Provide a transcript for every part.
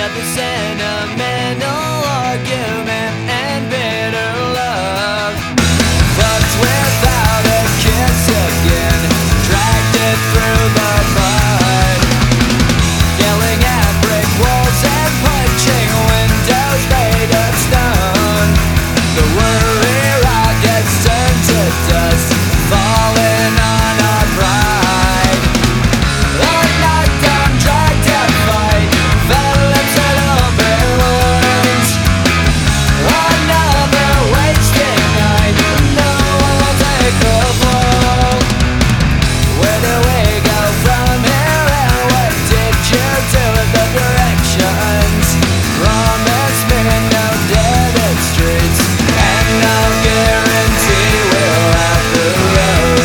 Another sentimental argument and bitter love. Fucked without a kiss again, dragged it through the mud. Yelling at brick walls and punching windows made of stone. The worry rockets turn to dust, falling on our pride. A knockdown, dragged out fight, lips and open wounds. Another wasted night, no one will take the fall. Where do we go from here, and what did you do with the directions? Promise me no dead-end streets, and I'll guarantee we'll have the road.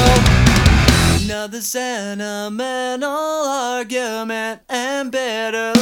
Another sentimental argument and bitter